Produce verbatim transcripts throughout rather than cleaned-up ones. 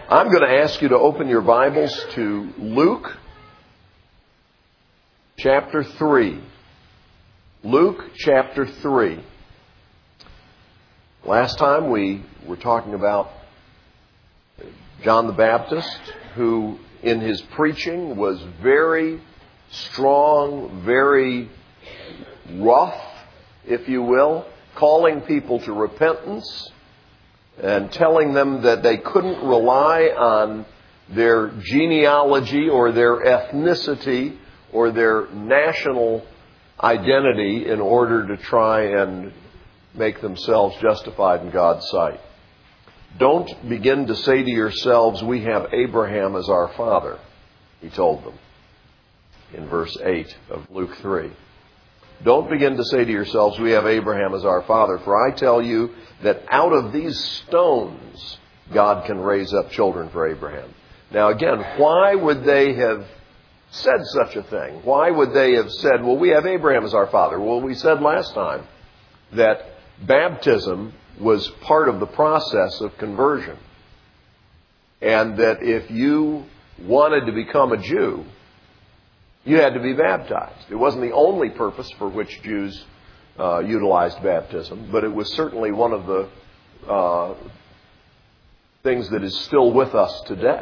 I'm going to ask you to open your Bibles to Luke chapter three. Luke chapter three. Last time we were talking about John the Baptist, who in his preaching was very strong, very rough, if you will, calling people to repentance and telling them that they couldn't rely on their genealogy or their ethnicity or their national identity in order to try and make themselves justified in God's sight. Don't begin to say to yourselves, we have Abraham as our father, he told them in verse eight of Luke three. Don't begin to say to yourselves, we have Abraham as our father, for I tell you that out of these stones God can raise up children for Abraham. Now again, why would they have said such a thing? Why would they have said, well, we have Abraham as our father? Well, we said last time that baptism was part of the process of conversion. And that if you wanted to become a Jew, you had to be baptized. It wasn't the only purpose for which Jews uh, utilized baptism, but it was certainly one of the uh, things that is still with us today.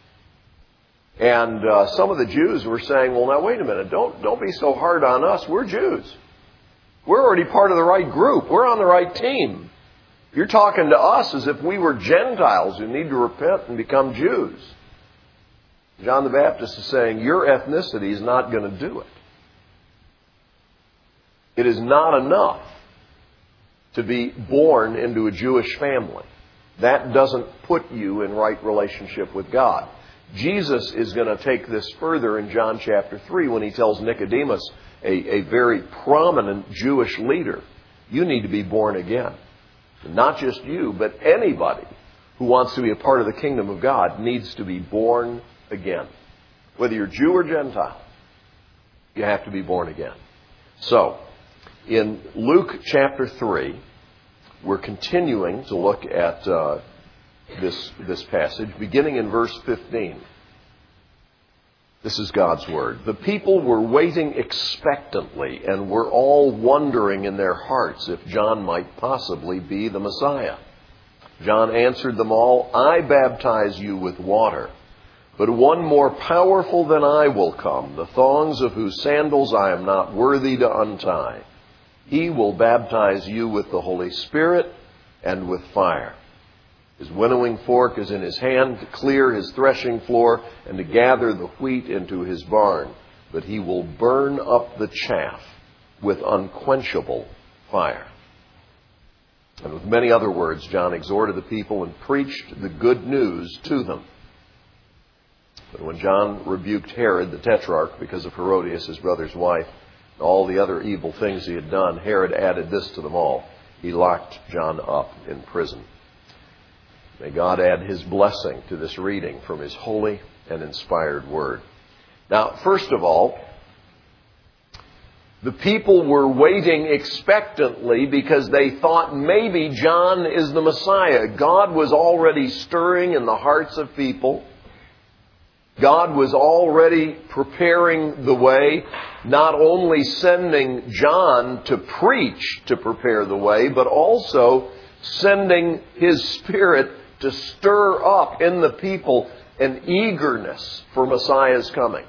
And uh, some of the Jews were saying, well, now wait a minute, don't, don't be so hard on us. We're Jews. We're already part of the right group. We're on the right team. You're talking to us as if we were Gentiles who need to repent and become Jews. John the Baptist is saying, your ethnicity is not going to do it. It is not enough to be born into a Jewish family. That doesn't put you in right relationship with God. Jesus is going to take this further in John chapter three when he tells Nicodemus, a, a very prominent Jewish leader, you need to be born again. Not just you, but anybody who wants to be a part of the kingdom of God needs to be born again. Whether you're Jew or Gentile, you have to be born again. So, in Luke chapter three, we're continuing to look at uh, this, this passage, beginning in verse fifteen. This is God's Word. The people were waiting expectantly and were all wondering in their hearts if John might possibly be the Messiah. John answered them all, I baptize you with water, but one more powerful than I will come, the thongs of whose sandals I am not worthy to untie. He will baptize you with the Holy Spirit and with fire. His winnowing fork is in his hand to clear his threshing floor and to gather the wheat into his barn. But he will burn up the chaff with unquenchable fire. And with many other words, John exhorted the people and preached the good news to them. But when John rebuked Herod the Tetrarch because of Herodias, his brother's wife, and all the other evil things he had done, Herod added this to them all. He locked John up in prison. May God add his blessing to this reading from his holy and inspired word. Now, first of all, the people were waiting expectantly because they thought maybe John is the Messiah. God was already stirring in the hearts of people. God was already preparing the way, not only sending John to preach to prepare the way, but also sending his Spirit to stir up in the people an eagerness for Messiah's coming.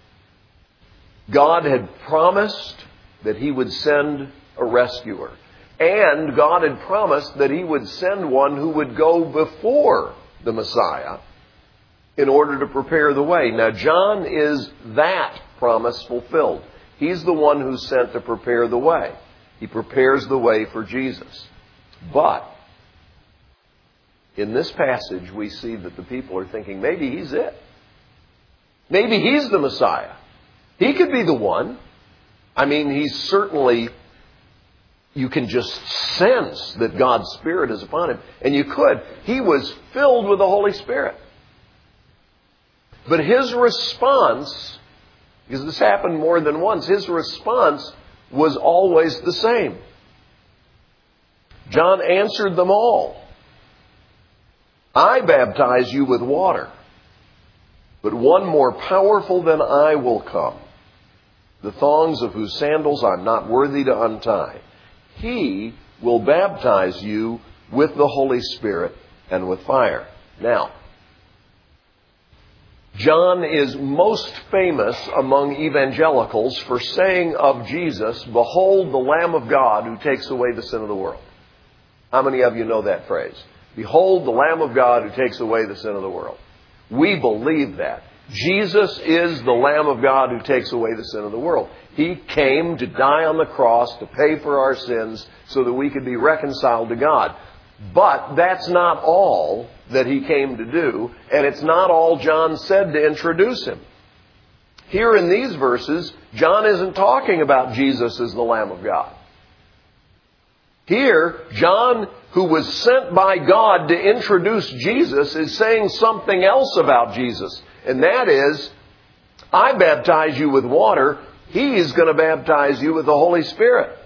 God had promised that he would send a rescuer. And God had promised that he would send one who would go before the Messiah in order to prepare the way. Now, John is that promise fulfilled. He's the one who's sent to prepare the way. He prepares the way for Jesus. But in this passage, we see that the people are thinking, maybe he's it. Maybe he's the Messiah. He could be the one. I mean, he's certainly, you can just sense that God's Spirit is upon him. And you could. He was filled with the Holy Spirit. But his response, because this happened more than once, his response was always the same. John answered them all. I baptize you with water, but one more powerful than I will come, the thongs of whose sandals I'm not worthy to untie. He will baptize you with the Holy Spirit and with fire. Now, John is most famous among evangelicals for saying of Jesus, "Behold the Lamb of God who takes away the sin of the world." How many of you know that phrase? Behold the Lamb of God who takes away the sin of the world. We believe that. Jesus is the Lamb of God who takes away the sin of the world. He came to die on the cross to pay for our sins so that we could be reconciled to God. But that's not all that He came to do, and it's not all John said to introduce Him. Here in these verses, John isn't talking about Jesus as the Lamb of God. Here, John, who was sent by God to introduce Jesus, is saying something else about Jesus. And that is, I baptize you with water. He is going to baptize you with the Holy Spirit.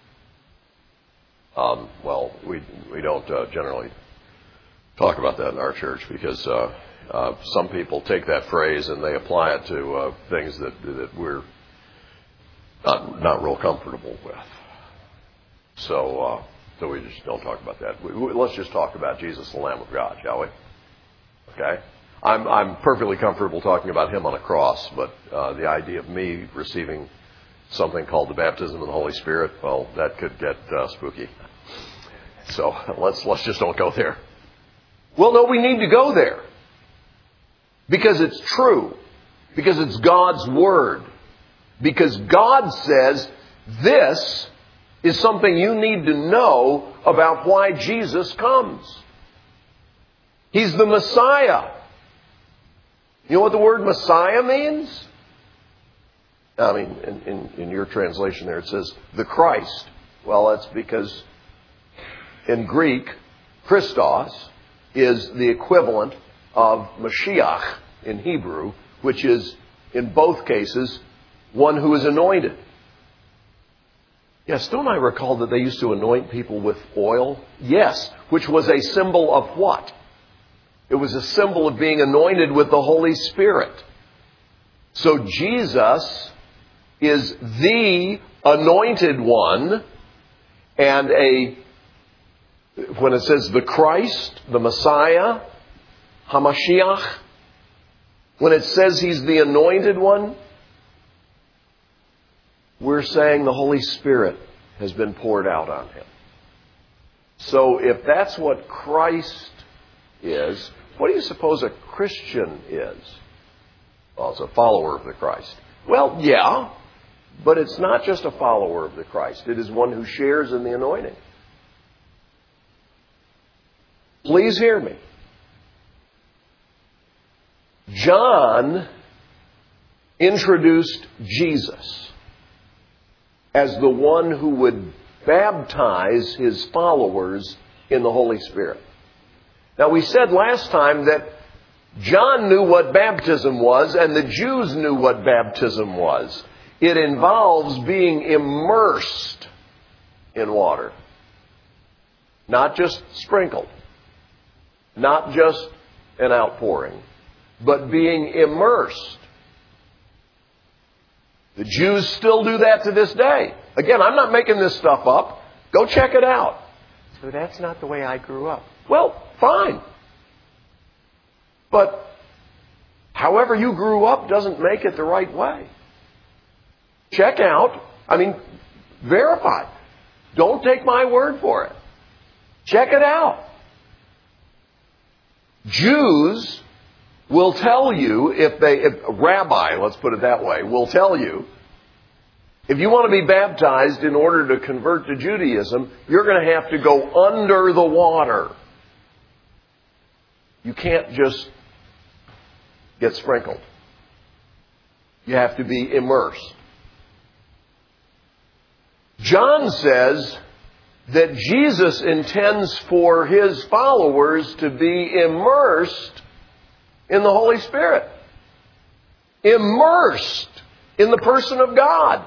Um, well, we we don't uh, generally talk about that in our church because uh, uh, some people take that phrase and they apply it to uh, things that that we're not not real comfortable with. So, uh, so we just don't talk about that. We, we, let's just talk about Jesus, the Lamb of God, shall we? Okay. I'm I'm perfectly comfortable talking about Him on a cross, but uh, the idea of me receiving something called the baptism of the Holy Spirit, well, that could get uh, spooky. So let's let's just don't go there. Well, no, we need to go there because it's true, because it's God's Word, because God says this is something you need to know about why Jesus comes. He's the Messiah. You know what the word Messiah means? I mean, in, in, in your translation there it says the Christ. Well, that's because in Greek, Christos is the equivalent of Mashiach in Hebrew, which is, in both cases, one who is anointed. Yes, don't I recall that they used to anoint people with oil? Yes, which was a symbol of what? It was a symbol of being anointed with the Holy Spirit. So Jesus is the anointed one, and a when it says the Christ, the Messiah, Hamashiach, when it says He's the anointed one, we're saying the Holy Spirit has been poured out on Him. So if that's what Christ is, what do you suppose a Christian is? Well, it's a follower of the Christ. Well, yeah, but it's not just a follower of the Christ. It is one who shares in the anointing. Please hear me. John introduced Jesus as the one who would baptize his followers in the Holy Spirit. Now, we said last time that John knew what baptism was, and the Jews knew what baptism was. It involves being immersed in water. Not just sprinkled. Not just an outpouring. But being immersed. The Jews still do that to this day. Again, I'm not making this stuff up. Go check it out. So that's not the way I grew up. Well, fine. But however you grew up doesn't make it the right way. Check out. I mean, verify. Don't take my word for it. Check it out. Jews will tell you, if they, if a rabbi, let's put it that way, will tell you, if you want to be baptized in order to convert to Judaism, you're going to have to go under the water. You can't just get sprinkled. You have to be immersed. John says that Jesus intends for His followers to be immersed in the Holy Spirit. Immersed in the person of God.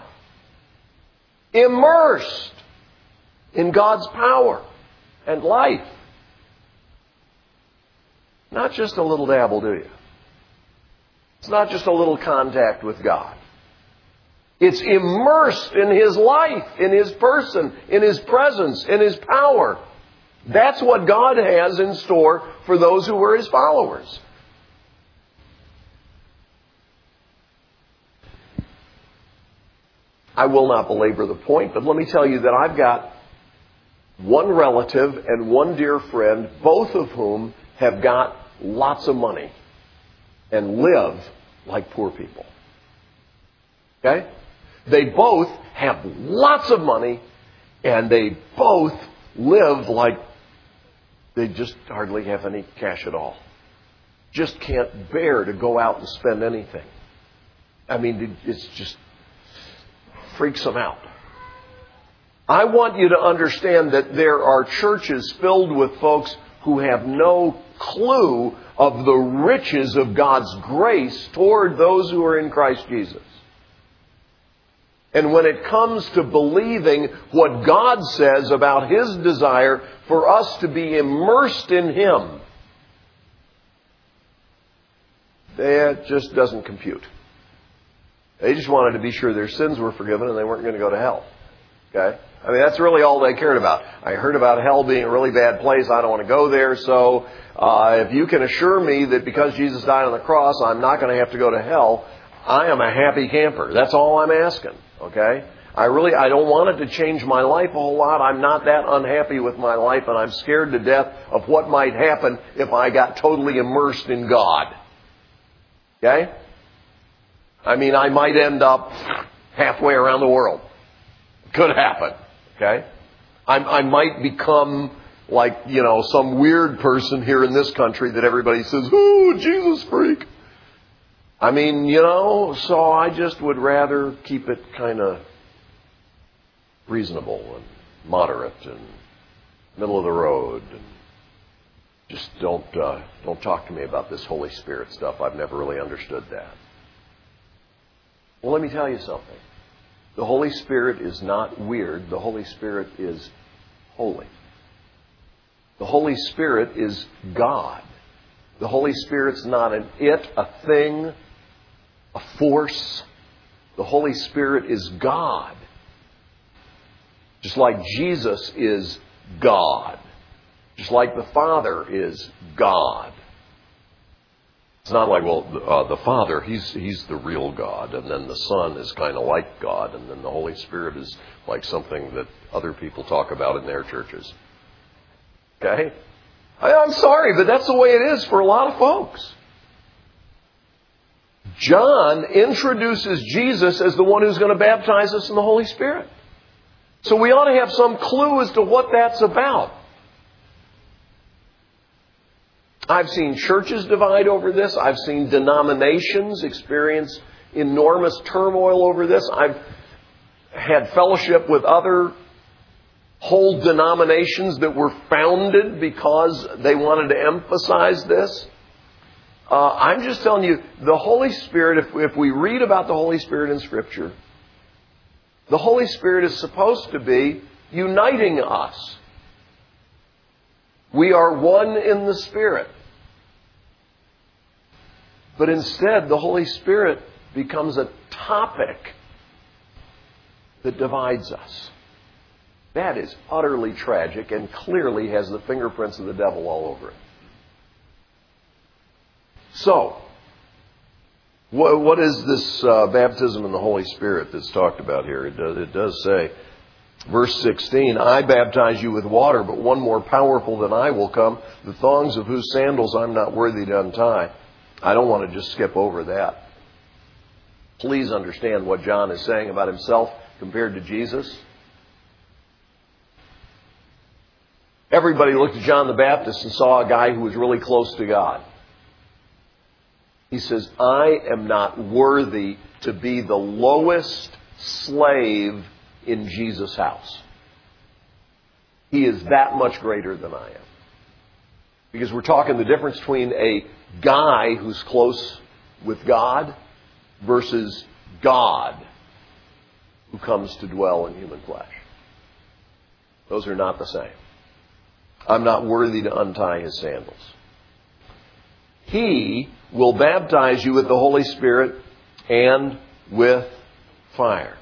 Immersed in God's power and life. Not just a little dabble, do you? It's not just a little contact with God. It's immersed in His life, in His person, in His presence, in His power. That's what God has in store for those who are His followers. I will not belabor the point, but let me tell you that I've got one relative and one dear friend, both of whom have got lots of money and live like poor people. Okay? They both have lots of money and they both live like they just hardly have any cash at all. Just can't bear to go out and spend anything. I mean, it's just freaks them out. I want you to understand that there are churches filled with folks who have no clue of the riches of God's grace toward those who are in Christ Jesus. And when it comes to believing what God says about His desire for us to be immersed in Him, that just doesn't compute. They just wanted to be sure their sins were forgiven and they weren't going to go to hell. Okay? I mean, that's really all they cared about. I heard about hell being a really bad place. I don't want to go there. So uh, if you can assure me that because Jesus died on the cross, I'm not going to have to go to hell, I am a happy camper. That's all I'm asking. Okay? I really, I don't want it to change my life a whole lot. I'm not that unhappy with my life, and I'm scared to death of what might happen if I got totally immersed in God. Okay? I mean, I might end up halfway around the world. Could happen. Okay? I, I might become like, you know, some weird person here in this country that everybody says, "Ooh, Jesus freak." I mean, you know, so I just would rather keep it kind of reasonable and moderate and middle of the road. And just don't uh, don't talk to me about this Holy Spirit stuff. I've never really understood that. Well, let me tell you something. The Holy Spirit is not weird. The Holy Spirit is holy. The Holy Spirit is God. The Holy Spirit's not an it, a thing, a force. The Holy Spirit is God. Just like Jesus is God. Just like the Father is God. It's not like, well, uh, the Father, he's he's the real God, and then the Son is kind of like God, and then the Holy Spirit is like something that other people talk about in their churches. Okay? I, I'm sorry, but that's the way it is for a lot of folks. John introduces Jesus as the one who's going to baptize us in the Holy Spirit. So we ought to have some clue as to what that's about. I've seen churches divide over this. I've seen denominations experience enormous turmoil over this. I've had fellowship with other whole denominations that were founded because they wanted to emphasize this. Uh, I'm just telling you, the Holy Spirit, if, if we read about the Holy Spirit in Scripture, the Holy Spirit is supposed to be uniting us. We are one in the Spirit. But instead, the Holy Spirit becomes a topic that divides us. That is utterly tragic and clearly has the fingerprints of the devil all over it. So, what, what is this uh, baptism in the Holy Spirit that's talked about here? It does, it does say, verse sixteen, I baptize you with water, but one more powerful than I will come, the thongs of whose sandals I'm not worthy to untie. I don't want to just skip over that. Please understand what John is saying about himself compared to Jesus. Everybody looked at John the Baptist and saw a guy who was really close to God. He says, I am not worthy to be the lowest slave in Jesus' house. He is that much greater than I am. Because we're talking the difference between a guy who's close with God versus God who comes to dwell in human flesh. Those are not the same. I'm not worthy to untie his sandals. He will baptize you with the Holy Spirit and with fire.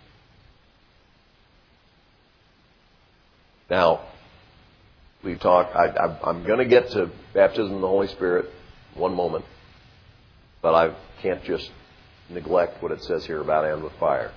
Now, we've talked, I, I, I'm going to get to baptism in the Holy Spirit in one moment, but I can't just neglect what it says here about and with fire.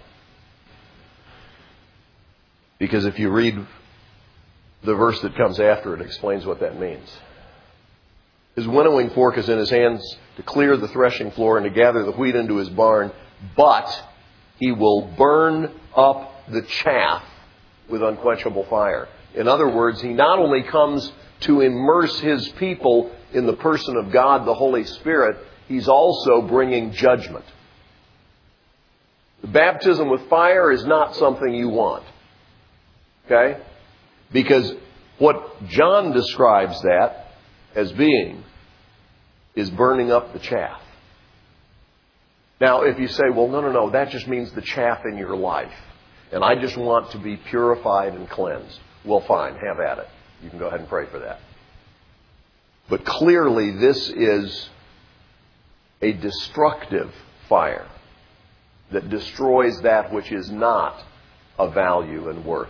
Because if you read the verse that comes after, it explains what that means. His winnowing fork is in his hands to clear the threshing floor and to gather the wheat into his barn, but he will burn up the chaff with unquenchable fire. In other words, he not only comes to immerse his people in the person of God, the Holy Spirit, he's also bringing judgment. The baptism with fire is not something you want. Okay? Because what John describes that as being is burning up the chaff. Now, if you say, well, no, no, no, that just means the chaff in your life, and I just want to be purified and cleansed. Well, fine, have at it. You can go ahead and pray for that. But clearly, this is a destructive fire that destroys that which is not of value and worth.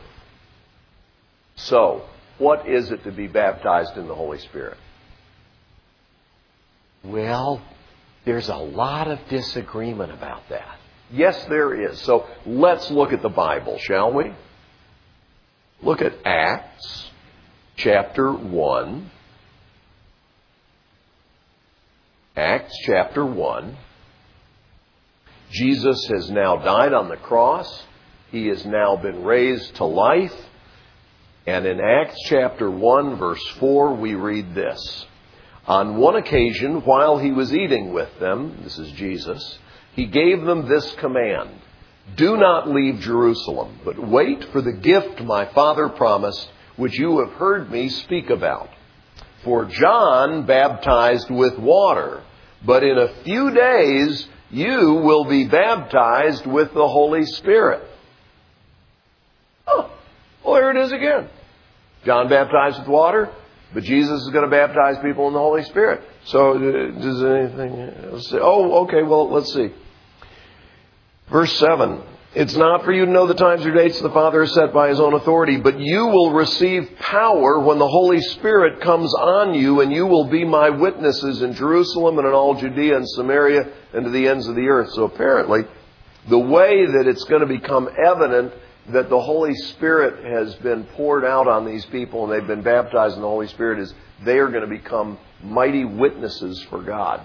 So, what is it to be baptized in the Holy Spirit? Well, there's a lot of disagreement about that. Yes, there is. So, let's look at the Bible, shall we? Look at Acts chapter one. Acts chapter one. Jesus has now died on the cross. He has now been raised to life. And in Acts chapter one, verse four, we read this. On one occasion, while he was eating with them, this is Jesus, he gave them this command. Do not leave Jerusalem, but wait for the gift my Father promised, which you have heard me speak about. For John baptized with water, but in a few days you will be baptized with the Holy Spirit. Oh, well, there it is again. John baptized with water, but Jesus is going to baptize people in the Holy Spirit. So, does anything else say? Oh, okay, well, let's see. Verse seven. It's not for you to know the times or dates the Father has set by His own authority, but you will receive power when the Holy Spirit comes on you, and you will be my witnesses in Jerusalem and in all Judea and Samaria and to the ends of the earth. So apparently, the way that it's going to become evident that the Holy Spirit has been poured out on these people and they've been baptized in the Holy Spirit is they are going to become mighty witnesses for God.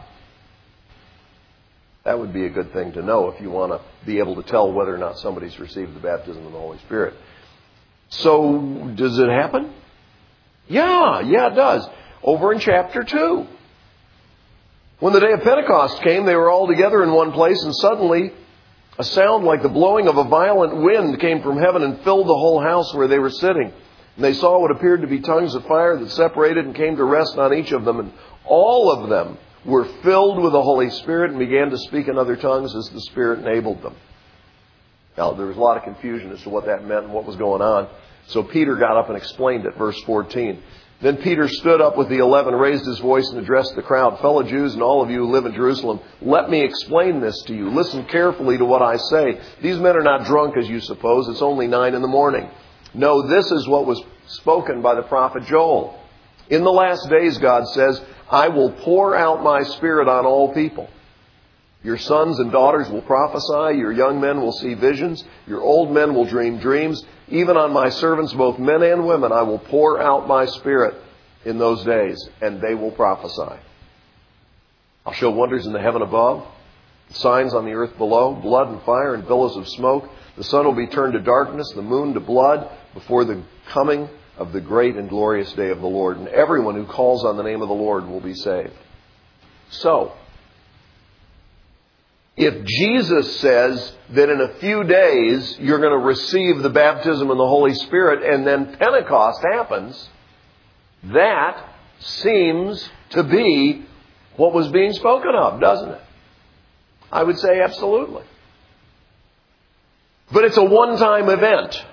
That would be a good thing to know if you want to be able to tell whether or not somebody's received the baptism of the Holy Spirit. So, does it happen? Yeah, yeah, it does. Over in chapter two. When the day of Pentecost came, they were all together in one place, and suddenly a sound like the blowing of a violent wind came from heaven and filled the whole house where they were sitting. And they saw what appeared to be tongues of fire that separated and came to rest on each of them. And all of them were filled with the Holy Spirit and began to speak in other tongues as the Spirit enabled them. Now, there was a lot of confusion as to what that meant and what was going on. So Peter got up and explained it, verse fourteen. Then Peter stood up with the eleven, raised his voice and addressed the crowd. Fellow Jews and all of you who live in Jerusalem, let me explain this to you. Listen carefully to what I say. These men are not drunk as you suppose. It's only nine in the morning. No, this is what was spoken by the prophet Joel. In the last days, God says, I will pour out my Spirit on all people. Your sons and daughters will prophesy. Your young men will see visions. Your old men will dream dreams. Even on my servants, both men and women, I will pour out my Spirit in those days, and they will prophesy. I'll show wonders in the heaven above, signs on the earth below, blood and fire and billows of smoke. The sun will be turned to darkness, the moon to blood, before the coming of the great and glorious day of the Lord. And everyone who calls on the name of the Lord will be saved. So, if Jesus says that in a few days you're going to receive the baptism in the Holy Spirit and then Pentecost happens, that seems to be what was being spoken of, doesn't it? I would say absolutely. But it's a one-time event.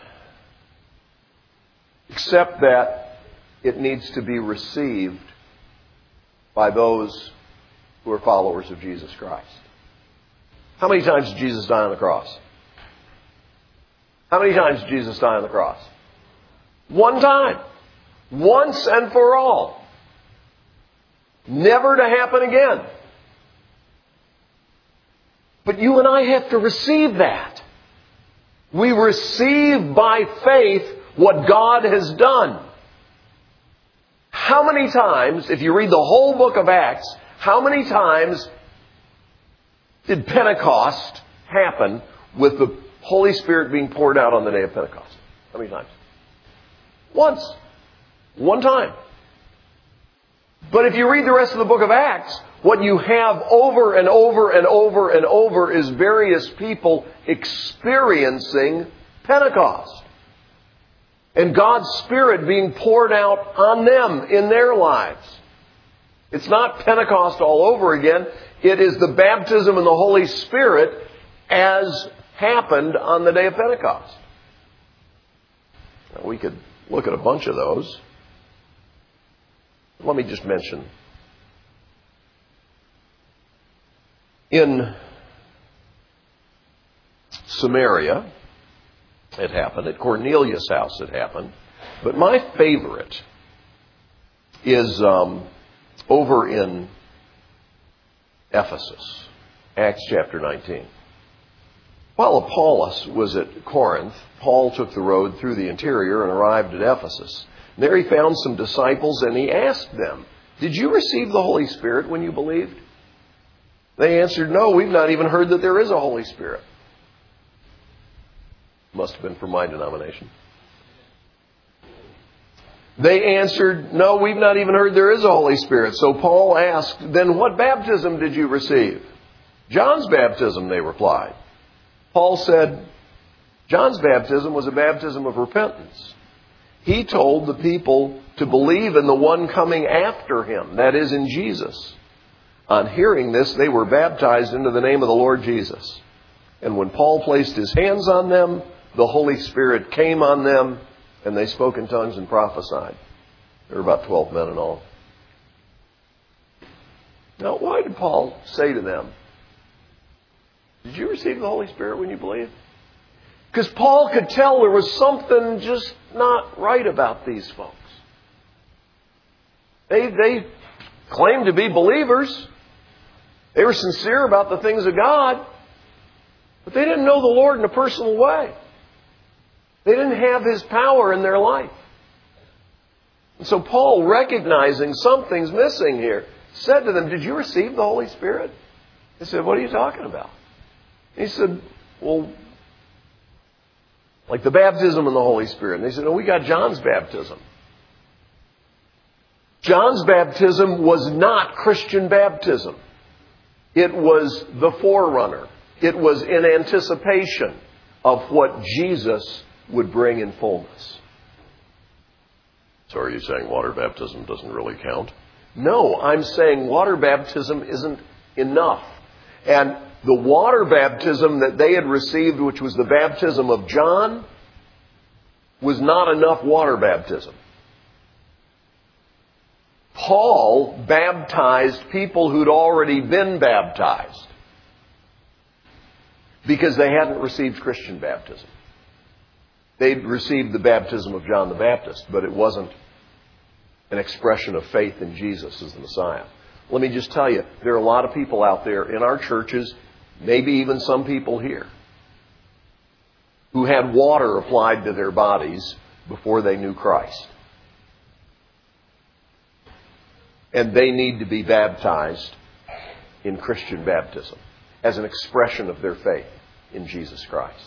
Except that it needs to be received by those who are followers of Jesus Christ. How many times did Jesus die on the cross? How many times did Jesus die on the cross? One time. Once and for all. Never to happen again. But you and I have to receive that. We receive by faith what God has done. How many times, if you read the whole book of Acts, how many times did Pentecost happen with the Holy Spirit being poured out on the day of Pentecost? How many times? Once. One time. But if you read the rest of the book of Acts, what you have over and over and over and over is various people experiencing Pentecost. And God's Spirit being poured out on them in their lives. It's not Pentecost all over again. It is the baptism in the Holy Spirit as happened on the day of Pentecost. Now, we could look at a bunch of those. Let me just mention. In Samaria, it happened. At Cornelius' house, it happened. But my favorite is um, over in Ephesus, Acts chapter nineteen. While Apollos was at Corinth, Paul took the road through the interior and arrived at Ephesus. There he found some disciples and he asked them, "Did you receive the Holy Spirit when you believed?" They answered, "No, we've not even heard that there is a Holy Spirit." Must have been from my denomination. They answered, "No, we've not even heard there is a Holy Spirit." So Paul asked, "Then what baptism did you receive?" "John's baptism," they replied. Paul said, "John's baptism was a baptism of repentance. He told the people to believe in the one coming after him, that is, in Jesus. On hearing this, they were baptized into the name of the Lord Jesus. And when Paul placed his hands on them, the Holy Spirit came on them, and they spoke in tongues and prophesied." There were about twelve men in all. Now, why did Paul say to them, "Did you receive the Holy Spirit when you believed?" Because Paul could tell there was something just not right about these folks. They, they claimed to be believers. They were sincere about the things of God. But they didn't know the Lord in a personal way. They didn't have His power in their life. And so Paul, recognizing something's missing here, said to them, "Did you receive the Holy Spirit?" They said, "What are you talking about?" He said, "Well, like the baptism in the Holy Spirit." And they said, "No, we got John's baptism." John's baptism was not Christian baptism. It was the forerunner. It was in anticipation of what Jesus would bring in fullness. So are you saying water baptism doesn't really count? No, I'm saying water baptism isn't enough. And the water baptism that they had received, which was the baptism of John, was not enough water baptism. Paul baptized people who'd already been baptized because they hadn't received Christian baptism. They'd received the baptism of John the Baptist, but it wasn't an expression of faith in Jesus as the Messiah. Let me just tell you, there are a lot of people out there in our churches, maybe even some people here, who had water applied to their bodies before they knew Christ. And they need to be baptized in Christian baptism as an expression of their faith in Jesus Christ.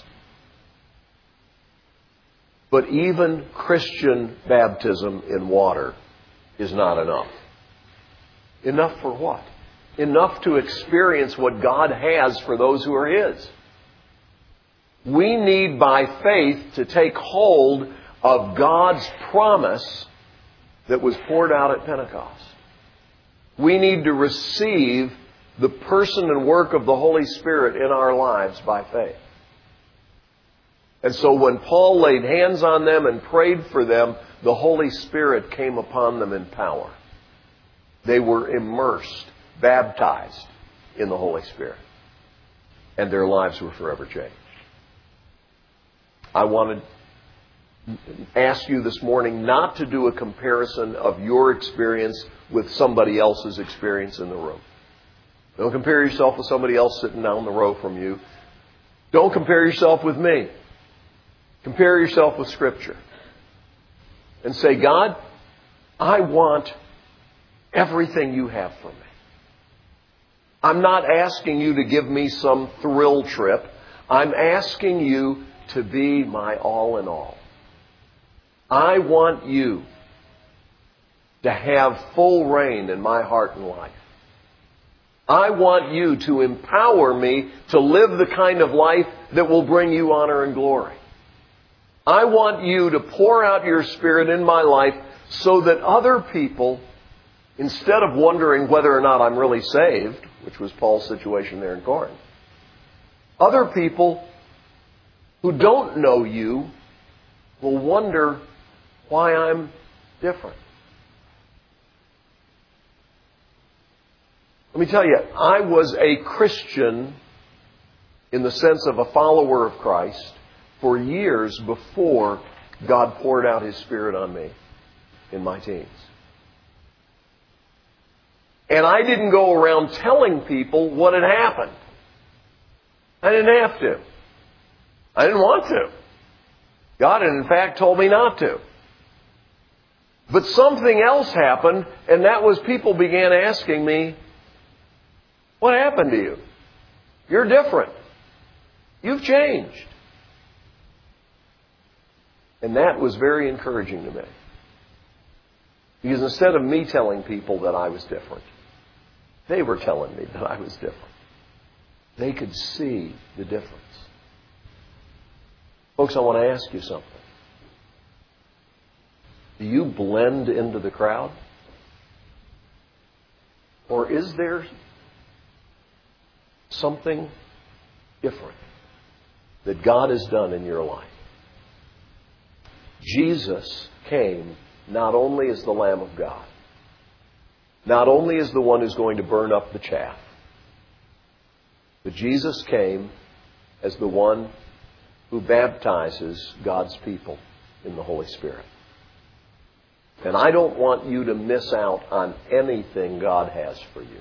But even Christian baptism in water is not enough. Enough for what? Enough to experience what God has for those who are His. We need by faith to take hold of God's promise that was poured out at Pentecost. We need to receive the person and work of the Holy Spirit in our lives by faith. And so when Paul laid hands on them and prayed for them, the Holy Spirit came upon them in power. They were immersed baptized in the Holy Spirit. And their lives were forever changed. I want to ask you this morning not to do a comparison of your experience with somebody else's experience in the room. Don't compare yourself with somebody else sitting down the row from you. Don't compare yourself with me. Compare yourself with Scripture. And say, God, I want everything you have for me. I'm not asking you to give me some thrill trip. I'm asking you to be my all in all. I want you to have full reign in my heart and life. I want you to empower me to live the kind of life that will bring you honor and glory. I want you to pour out your Spirit in my life so that other people, instead of wondering whether or not I'm really saved, which was Paul's situation there in Corinth, other people who don't know you will wonder why I'm different. Let me tell you, I was a Christian in the sense of a follower of Christ for years before God poured out His Spirit on me in my teens. And I didn't go around telling people what had happened. I didn't have to. I didn't want to. God had in fact told me not to. But something else happened, and that was people began asking me, what happened to you? You're different. You've changed. And that was very encouraging to me. Because instead of me telling people that I was different, they were telling me that I was different. They could see the difference. Folks, I want to ask you something. Do you blend into the crowd? Or is there something different that God has done in your life? Jesus came not only as the Lamb of God, not only as the one who's going to burn up the chaff, but Jesus came as the one who baptizes God's people in the Holy Spirit. And I don't want you to miss out on anything God has for you.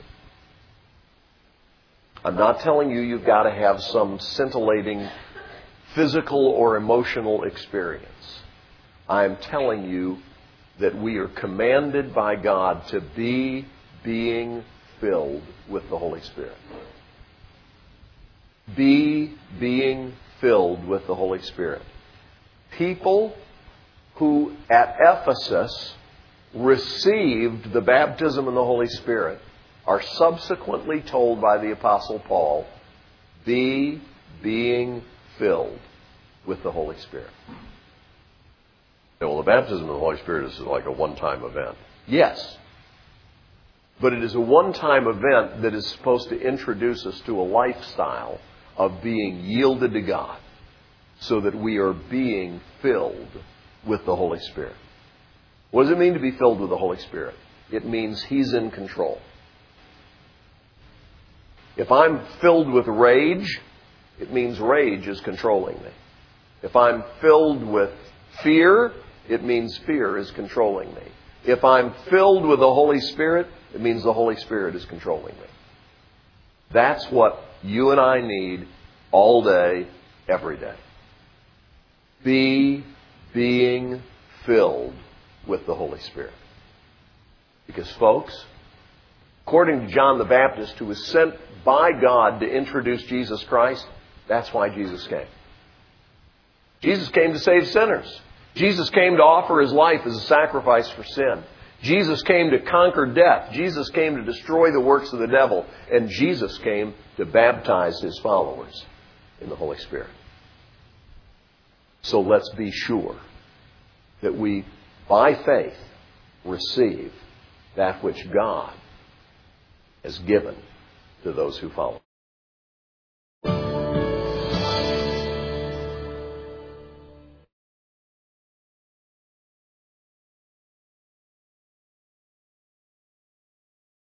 I'm not telling you you've got to have some scintillating physical or emotional experience. I'm telling you that we are commanded by God to be being filled with the Holy Spirit. Be being filled with the Holy Spirit. People who at Ephesus received the baptism in the Holy Spirit are subsequently told by the Apostle Paul, be being filled with the Holy Spirit. Well, the baptism of the Holy Spirit is like a one-time event. Yes. But it is a one-time event that is supposed to introduce us to a lifestyle of being yielded to God so that we are being filled with the Holy Spirit. What does it mean to be filled with the Holy Spirit? It means He's in control. If I'm filled with rage, it means rage is controlling me. If I'm filled with fear, it means fear is controlling me. If I'm filled with the Holy Spirit, it means the Holy Spirit is controlling me. That's what you and I need all day, every day. Be being filled with the Holy Spirit. Because, folks, according to John the Baptist, who was sent by God to introduce Jesus Christ, that's why Jesus came. Jesus came to save sinners. Jesus came to offer His life as a sacrifice for sin. Jesus came to conquer death. Jesus came to destroy the works of the devil. And Jesus came to baptize His followers in the Holy Spirit. So let's be sure that we, by faith, receive that which God has given to those who follow.